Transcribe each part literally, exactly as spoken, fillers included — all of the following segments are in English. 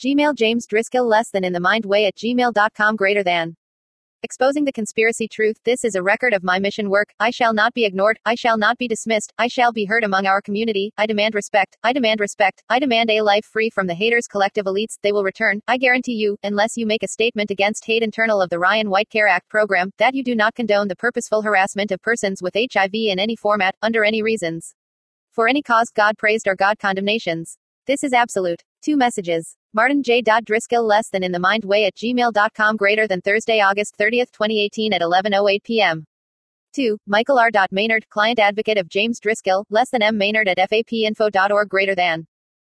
Gmail James Driscoll less than in the mind way at gmail dot com greater than. Exposing the conspiracy truth. This is a record of my mission work. I shall not be ignored. I shall not be dismissed. I shall be heard among our community. I demand respect. I demand respect. I demand a life free from the haters, collective elites. They will return. I guarantee you, unless you make a statement against hate internal of the Ryan White Care Act program, that you do not condone the purposeful harassment of persons with H I V in any format, under any reasons, for any cause, God praised or God condemnations. This is absolute. Two messages. Martin J. Driscoll less than in the mind way at gmail dot com greater than Thursday, August thirtieth, twenty eighteen at eleven oh eight p.m. two. Michael R. Maynard, client advocate of James Driscoll, less than M. Maynard at fapinfo dot org greater than.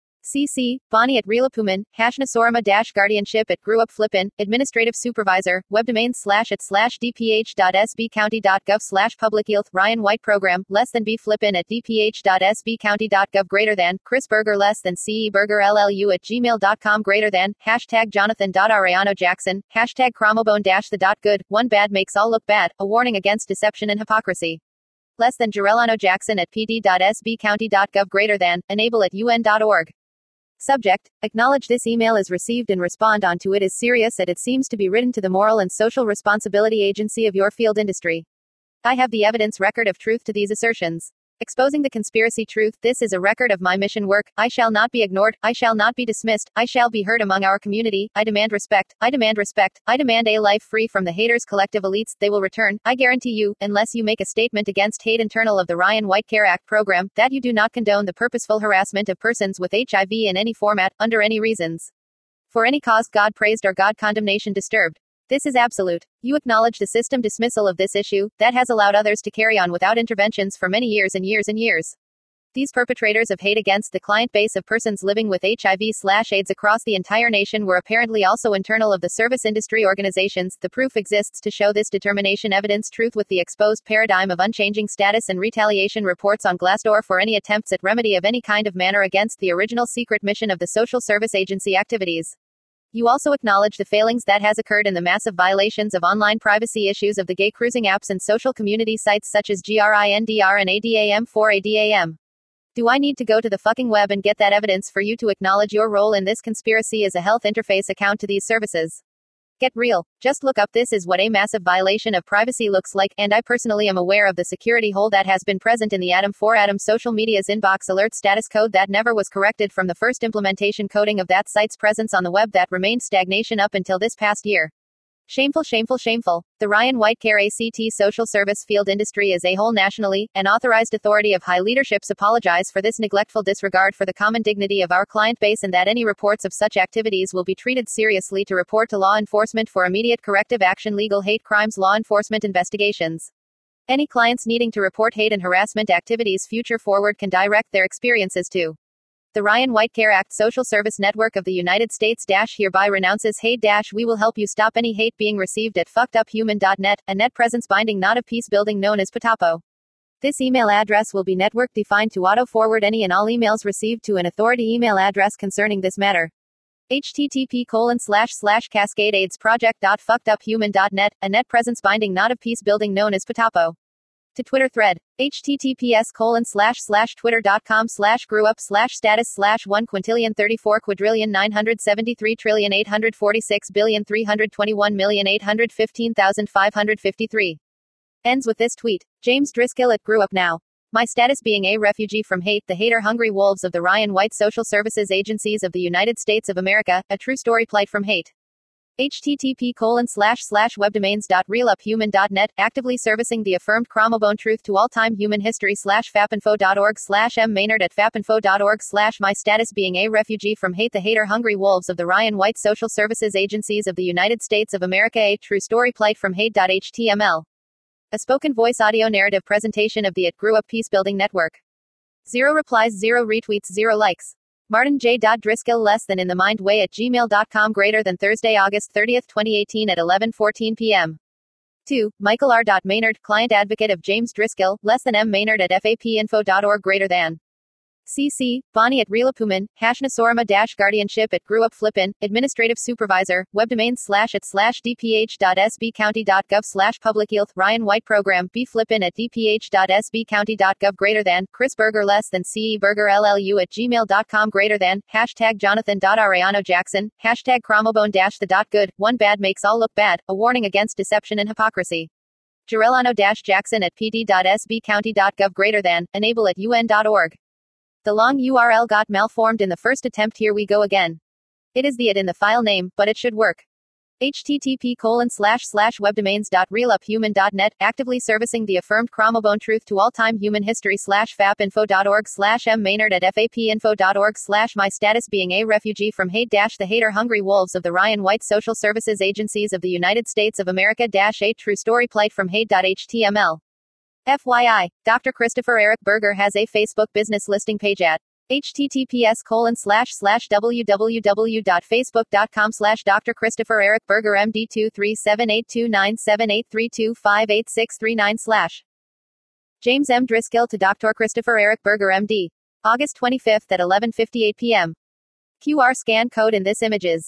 C C. Bonnie at Reelapuman, Hashnasorama dash guardianship at Grew Up Flippin, administrative supervisor, webdomain slash at slash dph.sbcounty.gov slash public health, Ryan White program, less than B Flippin at dph.sbcounty.gov greater than, Chris Berger less than C E Berger L L U at gmail dot com greater than, hashtag Jonathan.Ariano Jackson, hashtag Cromobone dash the dot good, one bad makes all look bad, a warning against deception and hypocrisy. Less than Jarellano Jackson at pd.sbcounty.gov greater than, enable at un dot org. Subject: acknowledge this email is received and respond on to it is serious and it seems to be written to the Moral and Social Responsibility Agency of your field industry. I have the evidence record of truth to these assertions. Exposing the conspiracy truth. This is a record of my mission work. I shall not be ignored. I shall not be dismissed. I shall be heard among our community. I demand respect. I demand respect. I demand a life free from the haters, collective elites. They will return. I guarantee you, unless you make a statement against hate internal of the Ryan White Care Act program, that you do not condone the purposeful harassment of persons with H I V in any format, under any reasons, for any cause, God praised or God condemnation disturbed. This is absolute. You acknowledge the system dismissal of this issue, that has allowed others to carry on without interventions for many years and years and years. These perpetrators of hate against the client base of persons living with H I V/AIDS across the entire nation were apparently also internal of the service industry organizations. The proof exists to show this determination evidence truth with the exposed paradigm of unchanging status and retaliation reports on Glassdoor for any attempts at remedy of any kind of manner against the original secret mission of the social service agency activities. You also acknowledge the failings that has occurred in the massive violations of online privacy issues of the gay cruising apps and social community sites such as Grindr and A D A M four A D A M. Do I need to go to the fucking web and get that evidence for you to acknowledge your role in this conspiracy as a health interface account to these services? Get real. Just look up. This is what a massive violation of privacy looks like, and I personally am aware of the security hole that has been present in the Atom four Atom social media's inbox alert status code that never was corrected from the first implementation coding of that site's presence on the web that remained stagnation up until this past year. Shameful, shameful, shameful. The Ryan White Care Act social service field industry as a whole nationally, an authorized authority of high leaderships apologize for this neglectful disregard for the common dignity of our client base and that any reports of such activities will be treated seriously to report to law enforcement for immediate corrective action. Legal hate crimes law enforcement investigations. Any clients needing to report hate and harassment activities future forward can direct their experiences to the Ryan White Care Act Social Service Network of the United States dash hereby renounces hate dash we will help you stop any hate being received at fucked up human dot net, a net presence binding not of peace building known as Patapo. This email address will be network defined to auto forward any and all emails received to an authority email address concerning this matter. http colon slash slash cascade aids project dot fucked up human dot net, a net presence binding not of peace building known as Patapo. To Twitter thread. https colon slash slash twitter.com slash grew up slash status slash one quintillion thirty four quadrillion nine hundred seventy three trillion eight hundred forty six billion three hundred twenty one million eight hundred fifteen thousand five hundred fifty three. Ends with this tweet. James Driscoll at Grew Up Now. My status being a refugee from hate, the hater hungry wolves of the Ryan White Social Services Agencies of the United States of America, a true story plight from hate. http colon slash slash webdomains dot realuphuman dot net, actively servicing the affirmed Cromobone truth to all time human history slash fapinfo dot org slash m maynard at fapinfo dot org slash my status being a refugee from hate, the hater hungry wolves of the Ryan White Social Services Agencies of the United States of America, a true story plight from hate.html. A spoken voice audio narrative presentation of the It Grew Up Peace Building Network. Zero replies, zero retweets, zero likes. Martin J. Driscoll less than in the mind way at gmail dot com greater than Thursday, August thirtieth, twenty eighteen at eleven fourteen p.m. two. Michael R. Maynard, client advocate of James Driscoll, less than M. Maynard at fapinfo dot org greater than. C C, Bonnie at Relapuman, Hashnasorama dash guardianship at Grew Up Flippin, administrative supervisor, webdomains slash at slash dph.sbcounty.gov slash public health, Ryan White program, B Flippin at dph.sbcounty.gov greater than, Chris Berger less than C E Berger L L U at gmail.com greater than, hashtag Jonathan.Ariano Jackson, hashtag Cromobone dash the dot good, one bad makes all look bad, a warning against deception and hypocrisy. Jarellano dash Jackson at pd.sbcounty.gov greater than, enable at un dot org. The long U R L got malformed in the first attempt. Here we go again. It is the it in the file name, but it should work. http colon slash slash webdomains.realuphuman.net, actively servicing the affirmed Cromobone truth to all time human history slash fapinfo.org slash m maynard at fapinfo.org slash my status being a refugee from hate dash the hater hungry wolves of the Ryan White Social Services Agencies of the United States of America dash a true story plight from hate.html. F Y I, Doctor Christopher Eric Berger has a Facebook business listing page at https colon slash slash www.facebook.com slash Dr. Christopher Eric Berger M D two three seven eight two nine seven eight three two five eight six three nine slash James M. Driscoll to Doctor Christopher Eric Berger M D. August twenty-fifth at eleven fifty-eight p.m. Q R scan code in this image is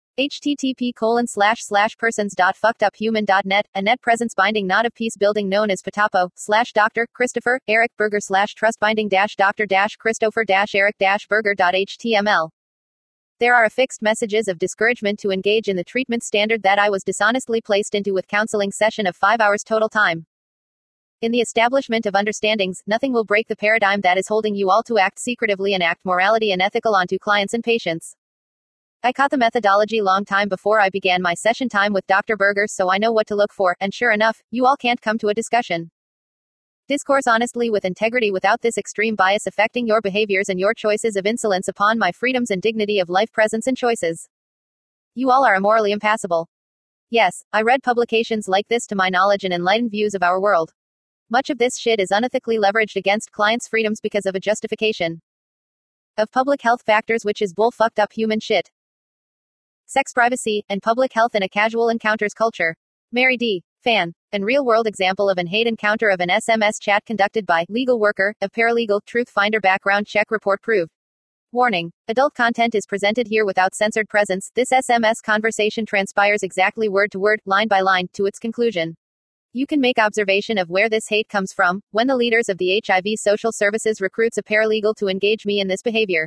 http colon slash slash persons.fuckeduphuman.net, a net presence binding not of peace building known as Patapo, slash Doctor Christopher, Eric Berger slash trust binding dash Doctor dash Christopher dash Eric dash Berger.html. There are affixed messages of discouragement to engage in the treatment standard that I was dishonestly placed into with counseling session of five hours total time. In the establishment of understandings, nothing will break the paradigm that is holding you all to act secretively and act morality and ethical onto clients and patients. I caught the methodology long time before I began my session time with Doctor Berger, so I know what to look for, and sure enough, you all can't come to a discussion. Discourse honestly with integrity without this extreme bias affecting your behaviors and your choices of insolence upon my freedoms and dignity of life presence and choices. You all are immorally impassible. Yes, I read publications like this to my knowledge and enlightened views of our world. Much of this shit is unethically leveraged against clients' freedoms because of a justification of public health factors, which is bull fucked up human shit. Sex privacy, and public health in a casual encounters culture. Mary D. Fan. An real-world example of an hate encounter of an S M S chat conducted by legal worker, a paralegal, truth finder background check report proved. Warning. Adult content is presented here without censored presence. This S M S conversation transpires exactly word to word, line by line, to its conclusion. You can make observation of where this hate comes from, when the leaders of the H I V social services recruits a paralegal to engage me in this behavior.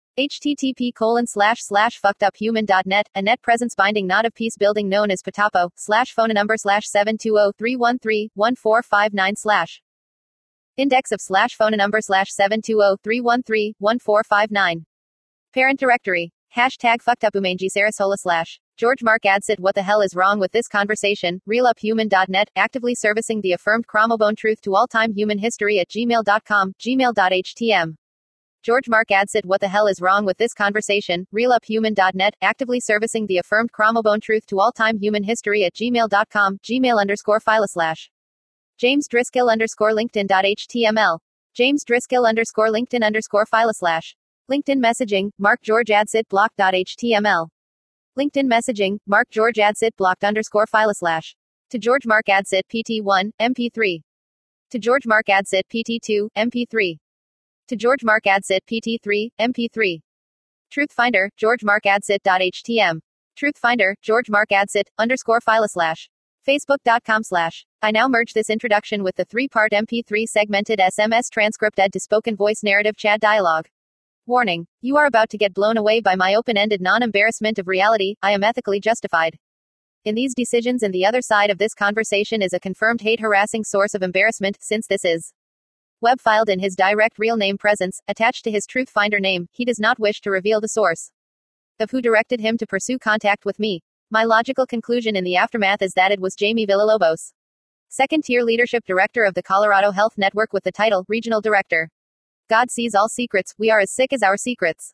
http colon slash slash fuckeduphuman.net, a net presence binding not of peace building known as Patapo, slash phone number slash seven two zero three one three one four five nine slash index of slash phone number slash seven two zero three one three one four five nine. Parent directory. Hashtag fuckedupumangi Sarasola slash George Mark Adsit. What the hell is wrong with this conversation? realuphuman.net, actively servicing the affirmed Cromobone truth to all time human history at gmail dot com, gmail.htm. George Mark Adsit. What the hell is wrong with this conversation? realuphuman.net, actively servicing the affirmed Cromobone truth to all time human history at gmail dot com, gmail underscore file slash James Driscoll underscore LinkedIn.html. James Driscoll underscore LinkedIn underscore file slash LinkedIn messaging, Mark George Adsit block.html. LinkedIn messaging, Mark George Adsit blocked underscore file slash to George Mark Adsit P T one, M P three. To George Mark Adsit P T two, M P three. To George Mark Adsit P T three, M P three. Truth Finder, George Mark Adsit.htm. Truth Finder, George Mark Adsit, underscore file slash Facebook.com slash. I now merge this introduction with the three-part M P three segmented S M S transcript ed to spoken voice narrative chat dialogue. Warning. You are about to get blown away by my open-ended non-embarrassment of reality. I am ethically justified in these decisions, and the other side of this conversation is a confirmed hate-harassing source of embarrassment, since this is web filed in his direct real name presence, attached to his Truth Finder name. He does not wish to reveal the source of who directed him to pursue contact with me. My logical conclusion in the aftermath is that it was Jamie Villalobos, second-tier leadership director of the Colorado Health Network with the title Regional Director. God sees all secrets. We are as sick as our secrets.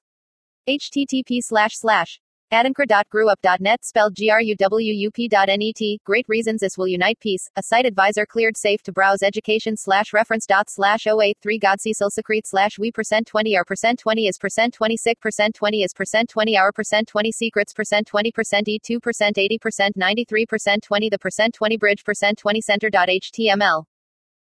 http slash slash Adankra.grewup.net spelled G R U W U P dot N E T. Great reasons this will unite peace. A site advisor cleared safe to browse education slash reference dot slash oh eight three God Cecil secrete slash we percent twenty our percent twenty is percent twenty sick percent twenty is percent twenty our percent twenty secrets percent twenty percent E two percent eighty percent ninety-three percent twenty the percent twenty bridge percent twenty center dot H T M L.